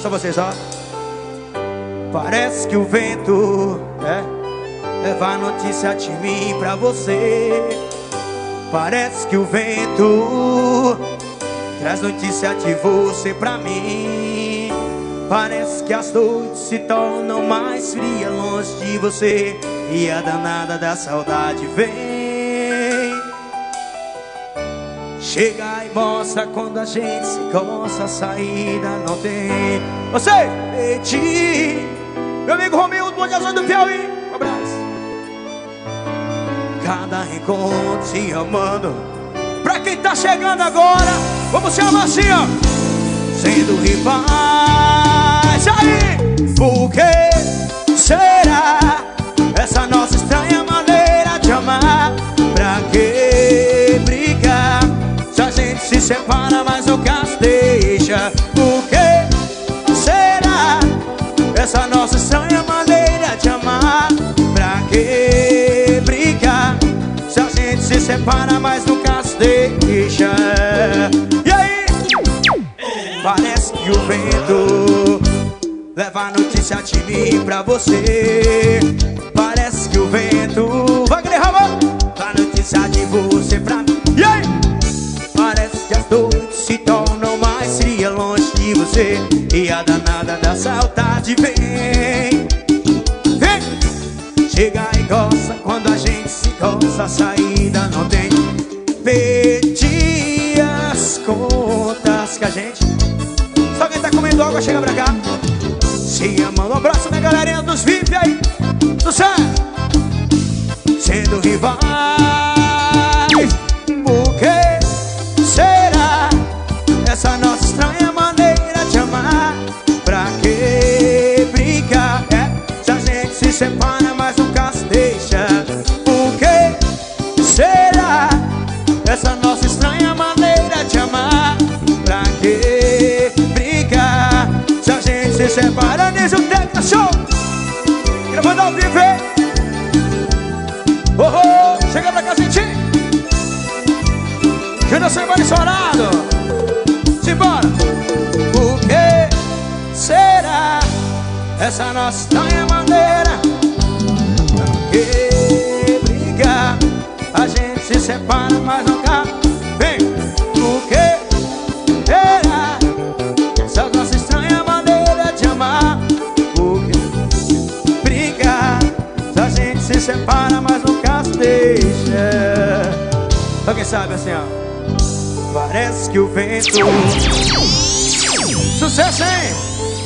só vocês, ó. Parece que o vento leva a notícia de mim pra você. Parece que o vento traz notícia de você pra mim. Parece que as noites se tornam mais frias longe de você, e a danada da saudade vem. Chega e mostra quando a gente se gosta, a saída não tem. Você, Eti, meu amigo Romildo, Bom Dia do Piauí, um abraço. Cada encontro se amando. Pra quem tá chegando agora, vamos chamar assim, ó. Sendo rivais, aí, por que será essa nossa estranha maneira de amar? Pra que brigar se a gente se separa, mas nunca se deixa? Por que será essa nossa estranha maneira de amar? Pra que brigar se a gente se separa, mas nunca se deixa? E aí? Parece que o vento leva a notícia de mim pra você. Parece que o vento vai querer roubar a notícia de você pra mim. E aí? Parece que as noites se tornam mais frias longe de você, e a danada da saudade vem. Vem! Chega e gosta quando a gente se gosta, a saída não tem. Perdi as contas que a gente... Só quem tá comendo água chega pra cá. Se amando, um abraço minha galerinha dos VIP aí. Sucesso! Sendo rivais, por que será essa nossa estranha maneira de amar? Pra que brigar se a gente se separa, mas nunca se deixa? Por que será essa nossa estranha maneira de amar? Pra que brigar se a gente se separa? Nisso Tecno Show, gravando ao vivo, hein? Oh, chega pra cá, gente. Que não sei mais estourado. Simbora. Por que será essa nossa estranha maneira? Pra que brigar? A gente se separa, mas nunca vem. Por que será essa nossa estranha maneira de amar? Por que brigar se a gente se separa, mas nunca se deixa? Só quem sabe assim, ó. Parece que o vento... Sucesso, hein?